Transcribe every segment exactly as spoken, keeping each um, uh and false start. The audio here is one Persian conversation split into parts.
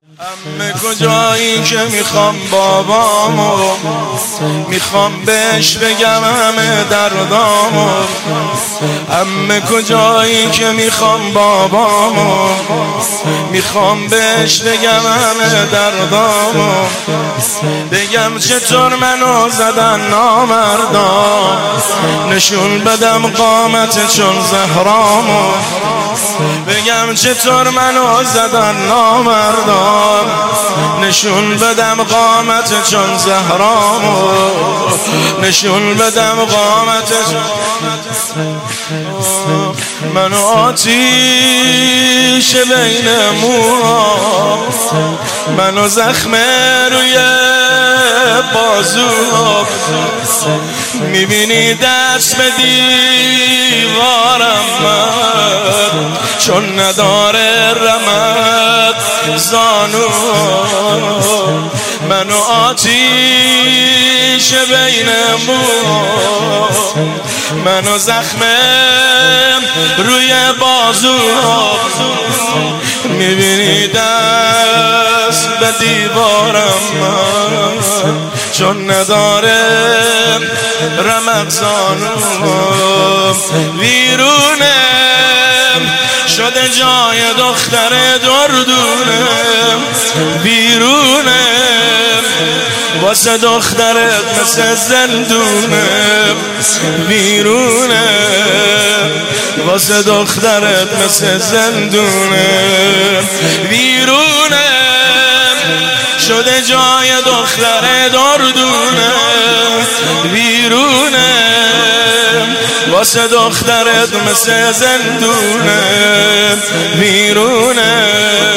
عمه کجایی که میخوام بابامو، میخوام بهش بگم همه دردامو. عمه کجایی که میخوام بابامو، میخوام بهش بگم همه دردامو. بگم چطور منو زدن نامردان، نشون بدم قامت چون زهرامو. بگم چطور منو زدن نامردان، نشون بدم قامت چون زهرامو. نشون بدم قامت منو آتیش بین موها، منو زخم روی بازو. میبینی دست به دیوارم من، چون نداره رمد زانو. منو آتیش بین موها، منو زخم روی بازو. میبینی دست به دیوارم من، چون نداره رمضانو. ویرونه شده جای دختر دردونه، ویرونه واسه دخترت مثل زندونه. ویرونه واسه دخترت مثل زندونه. ویرونه شده جای دختر دردونه، ویرونه واسه دخترت مثل زندونه. ویرونه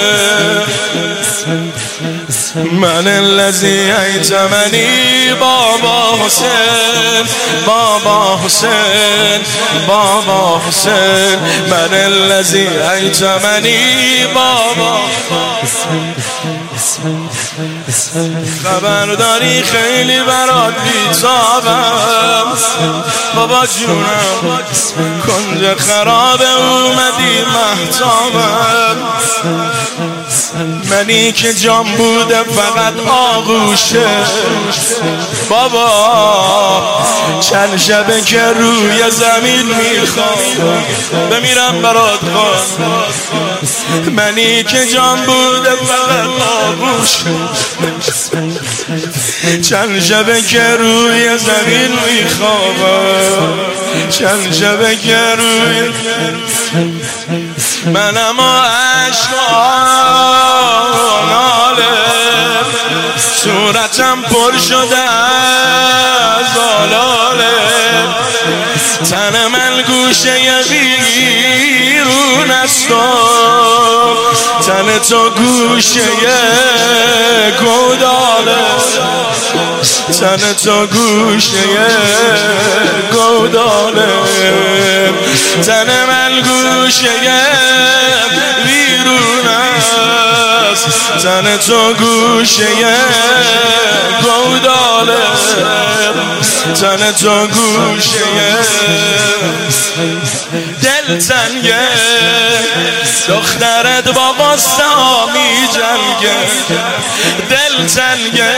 من الذی ایتمنی بابا حسین، بابا حسین، بابا حسین. من الذی ایتمنی بابا. خبرداری خیلی برات بیتابم بابا جونم، کنج خراب اومدی محتابم. منی که جام بوده فقط آغوشه بابا، چند شبه که روی زمین میخوام بمیرم برات خواست. منی که جام بوده فقط آغوشه، چند شبه که روی زمین میخوام، چند شبه که روی منم و عشقاناله، صورتم پر شده از آلاله. تن من گوشه بیرون است، تن تو گوشه گوداله. تن تو گوشه گوداله، تن من گوشه بیرون است. تن تو گوشه گوداله، تن تو گوشه دل تنگه. دخترت با قصه ها می جنگه، دل تنگه.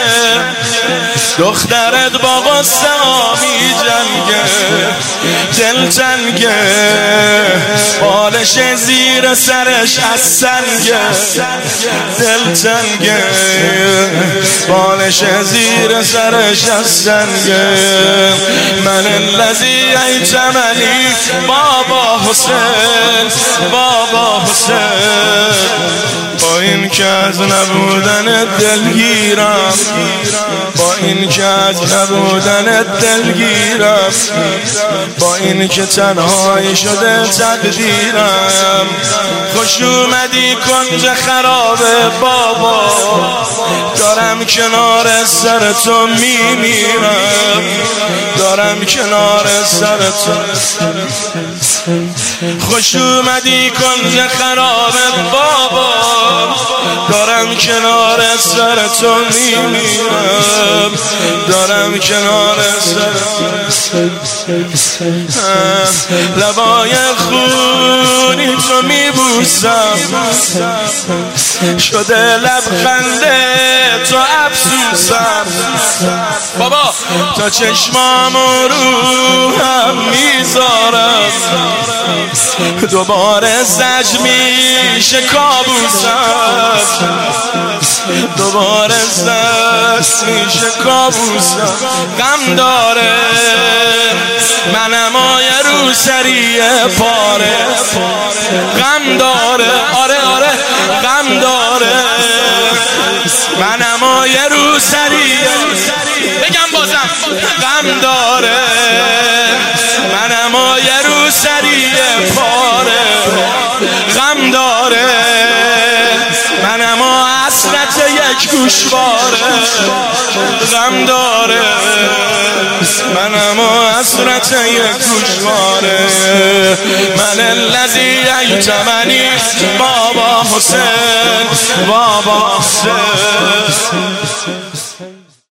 دخترت با قصه ها می جنگه، دل تنگه. بالش زیر سرش از سنگه، دل تنگه. بالش زیر سرش از سنگه. من الذی ایتمنی بابا حسین، بابا حسین. با این که از نبودن دلگیرم، با این که از نبودن دلگیرم، با این که تنهایی شده تقدیرم. خوش اومدی کنج خراب بابا، دارم کنار سر تو میمیرم، دارم کنار سر تو. خوش اومدی کنج خراب بابا، دارم کنار سر تو میمیرم، دارم کنار سر لبای خونی تو میبوسم شده لبخنده تو افسوسم بابا تا چشمام رو هم میذارم دوباره زج میشه کابوسم دوباره زج میشه کابوسم غم داره منم آیه رو سریع پاره غم داره آره آره غم داره منم آیه رو سریع بگم بازم غم داره منم آیه رو سریع پاره غم داره منم آ حسرت یک گوشواره غم داره منم آ حسرت یک گوشواره من الذی ایتمنی بابا حسین بابا حسین